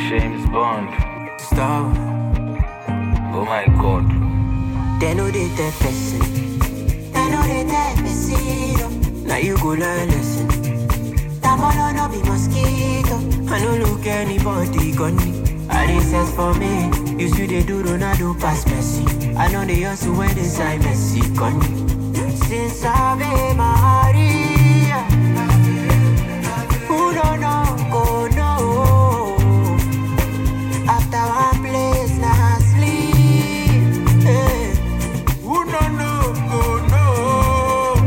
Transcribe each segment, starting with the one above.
James Bond. Stop. Oh my god. They know they tell person. They know they tell person. Now you go learn lesson. Tamolo no be mosquito. I no look anybody gun me. I dey sense for me. You see they do Ronaldo pass Messi. I know they also when they sign Messi gun me. Since Ave Maria, who don't know go know. After one place now sleep. Hey. Who don't know go know.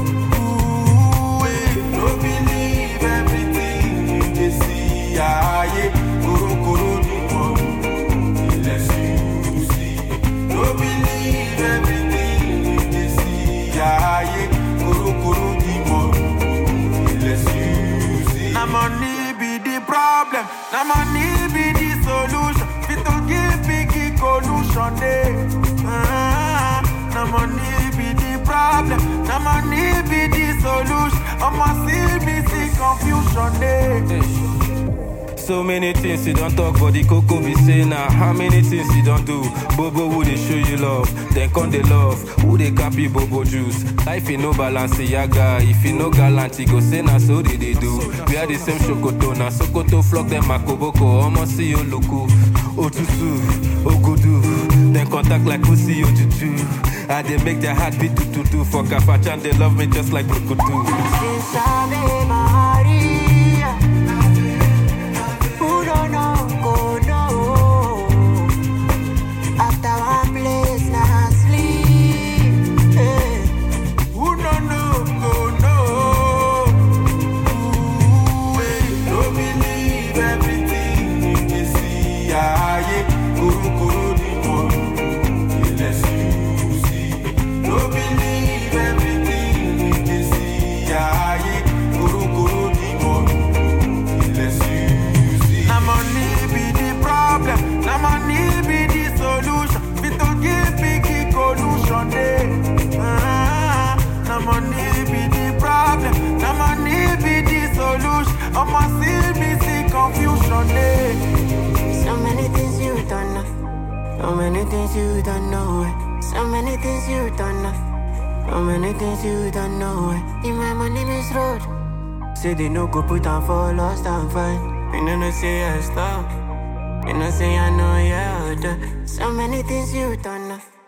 Don't believe everything they see. Aye, kuru ni mo, unless you see. Don't believe everything they see. Aye, kuru ni mo, unless you see. Na money be the problem. Na money be the solution. Fit to give big solution, eh? Na money be the problem. Na money be the solution. I'ma see confusion, eh? So many things you don't talk, but the cocoa be say now. How many things you don't do? Bobo who they show you love, then come they love. Who they copy Bobo juice? Life in no balance, yaga. If you no gallant, you go say na so they do. We are the same Shokoto, na Sokoto flock them makoboko. Almost see you loku, Otusu, Ogudu. Then contact like pussy Ojuju. And they make their heart beat to for Kafachan. They love me just like Brukutu. Since Ave Maria, who don't know go know. After one place now sleep. Hey. Who don't know go know. Don't believe everything they see. Aye, kuru ni mo, unless you see. Don't believe everything they see. Aye, kuru ni mo, unless you see. Na money be the problem. Na money be the solution. Fit to give big solution, eh? Na money be the problem. Na money be the solution. I'ma see confusion, eh? So many things you don't know. So many things you don't know. So many things you don't know. So many things you don't know. In my money miss road. Say they no go put on for lost and find. You know say I stop. You know say I know yeah. So many things you don't know.